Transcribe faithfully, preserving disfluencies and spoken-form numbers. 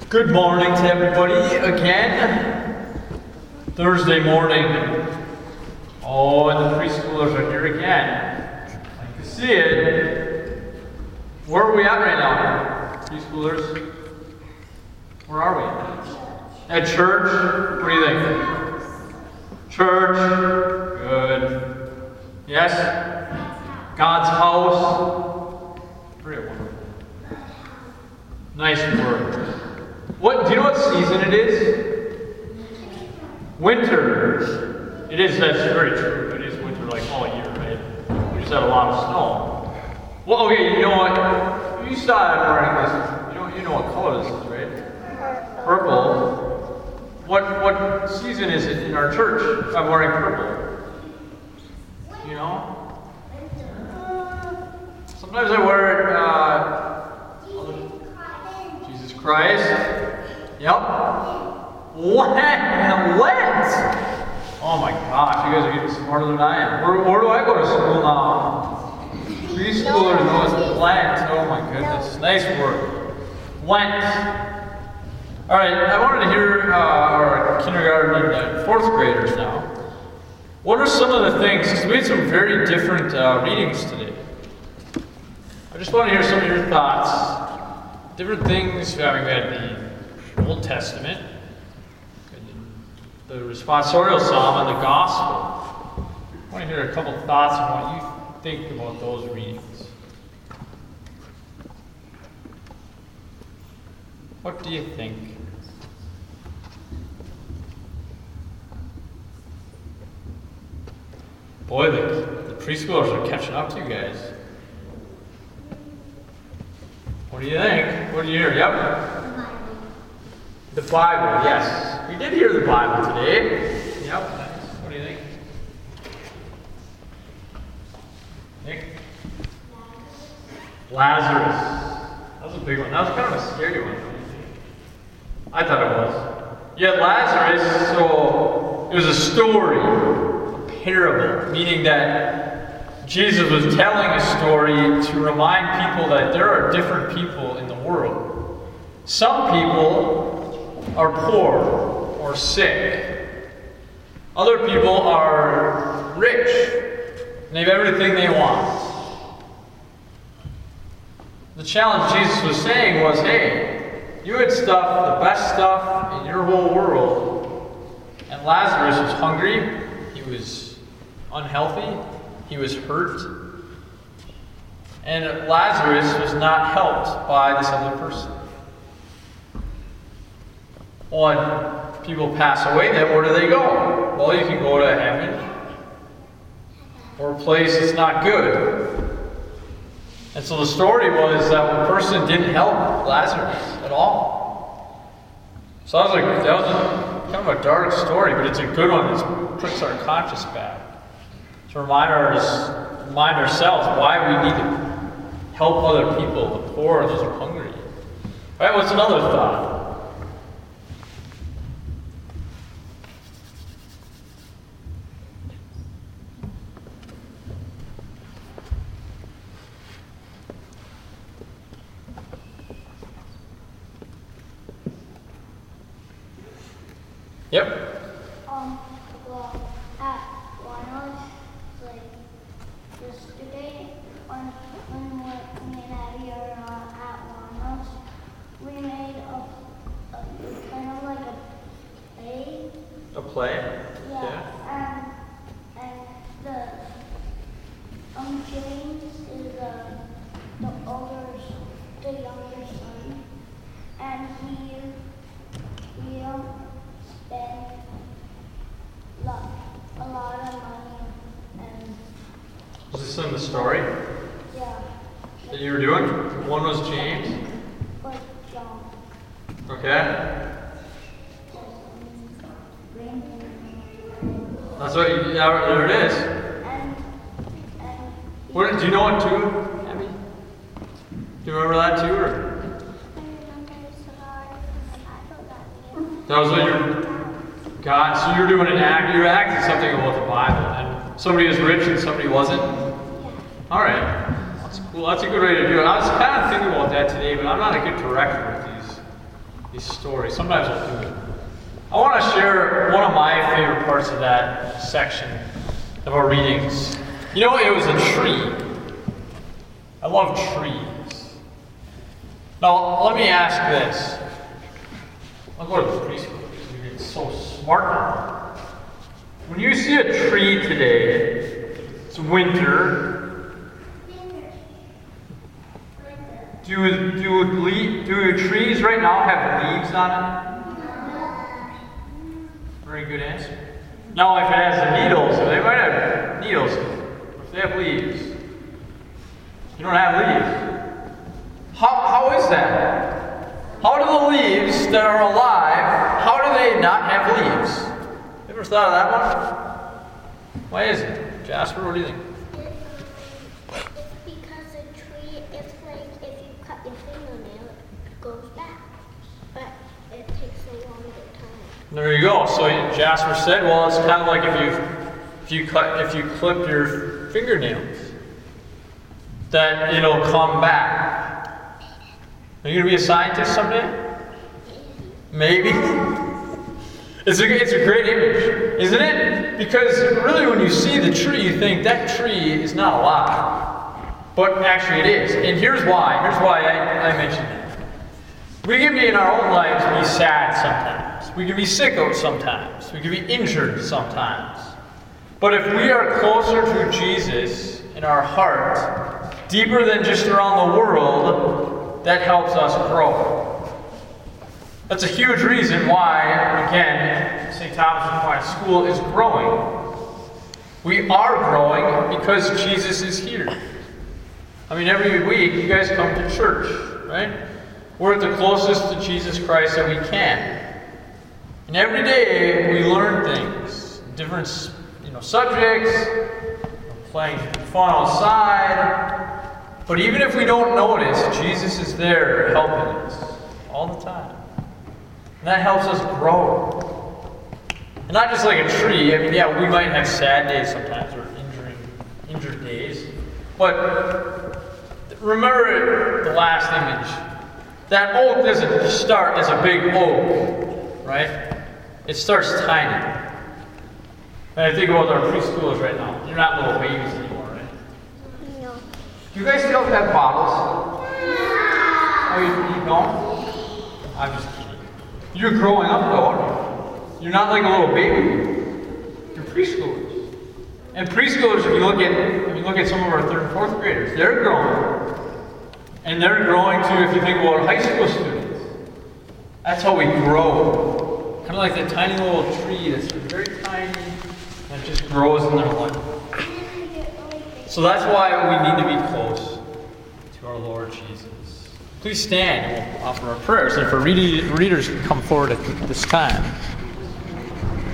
Good morning to everybody again. Thursday morning. Oh, and the preschoolers are here again. I can see it. Where are we at right now, preschoolers? Where are we? At church? What do you think? Church. Good. Yes? God's house. Very wonderful. Nice word. What, do you know what season it is? Winter. It is, that's very true. It is winter like all year, right? We just had a lot of snow. Well, okay, you know what? You saw it wearing this. You know, you know what color this is, right? Purple. What what season is it in our church? I'm wearing purple. You know? Sometimes I wear it, uh, Jesus Christ. Yep. Lent. Lent. Oh my gosh, you guys are getting smarter than I am. Where, where do I go to school now? Preschoolers know it's Lent. Oh my goodness. Nice word. Lent. Alright, I wanted to hear uh, our kindergarten and fourth graders now. What are some of the things, because we had some very different uh, readings today. I just want to hear some of your thoughts. Different things, I mean, we had the Old Testament, the responsorial psalm, and the gospel. I want to hear a couple thoughts on what you think about those readings. What do you think? Boy, the, the preschoolers are catching up to you guys. What do you think? What do you hear? Yep. The Bible, yes. We did hear the Bible today. Yep. Nice. What do you think? Nick? Lazarus. That was a big one. That was kind of a scary one. I thought it was. Yeah, Lazarus, so it was a story, a parable, meaning that Jesus was telling a story to remind people that there are different people in the world. Some people are poor or sick. Other people are rich and they have everything they want. The challenge Jesus was saying was, hey, you had stuff, the best stuff in your whole world, and Lazarus was hungry, he was unhealthy, he was hurt, and Lazarus was not helped by this other person. When people pass away, then where do they go? Well, you can go to heaven or a place that's not good. And so the story was that one person didn't help Lazarus at all. So that was, like, that was a, kind of a dark story, but it's a good one. It puts our conscience back to remind, our, remind ourselves why we need to help other people, the poor, those who are hungry. All right, what's another thought? Yep. Um, well, at Ronald's, like, yesterday, when, when we, me and Abby are uh, at Ronald's, we made a, a kind of like a play. A play? Yeah. yeah. And, and the, um, James is uh, the older, the younger son, and he, he, um, spend lot, a lot of money and Was this in the story yeah. that you were doing? One was James. But John. Okay. That's what you, yeah, there it is. And, and What, do you know it too, Abby? Do you remember that too? Or? That was what you're, God, so you're doing an act, you're acting something about the Bible, and somebody was rich and somebody wasn't? All right, that's cool, that's a good way to do it. I was kind of thinking about that today, but I'm not a good director with these these stories. Sometimes I'll do it. I want to share one of my favorite parts of that section of our readings. You know, it was a tree. I love trees. Now, let me ask this. I'll go to the preschool because you're getting so smart now. When you see a tree today, it's winter. Do, do, le- do trees right now have leaves on it? Very good answer. Now, if it has needles, they might have needles. If they have leaves, you don't have leaves. How, how is that? How do the leaves that are alive, how do they not have leaves? You ever thought of that one? Why is it? Jasper, what do you think? It's because a tree, it's like if you cut your fingernail, it goes back. But it takes a longer time. There you go. So Jasper said, well, it's kind of like if you if you cut if you clip your fingernails, that it'll come back. Are you gonna be a scientist someday? Maybe. It's a it's a great image, isn't it? Because really, when you see the tree, you think that tree is not alive, but actually it is. And here's why. Here's why I, I mentioned that. We can be in our own lives be sad sometimes. We can be sick sometimes. We can be injured sometimes. But if we are closer to Jesus in our heart, deeper than just around the world, that helps us grow. That's a huge reason why, again, Saint Thomas Aquinas School is growing. We are growing because Jesus is here. I mean, every week you guys come to church, right? We're at the closest to Jesus Christ that we can. And every day we learn things, different you know, subjects, playing fun outside. But even if we don't notice, Jesus is there helping us all the time. And that helps us grow. And not just like a tree. I mean, yeah, we might have sad days sometimes, or injuring, injured days. But remember the last image. That oak doesn't start as a big oak, right? It starts tiny. And I think about our preschoolers right now. You're not little babies anymore, right? No. Do you guys still have bottles? Oh, you, you don't? I'm just kidding. You're growing up though, aren't you? You're not like a little baby. You're preschoolers. And preschoolers, if you look at if you look at some of our third and fourth graders, they're growing. And they're growing too if you think about high school students. That's how we grow. Kind of like that tiny little tree that's very tiny and it just grows in their life. So that's why we need to be close to our Lord Jesus. Please stand and we'll offer our prayers. And if our readers can come forward at this time.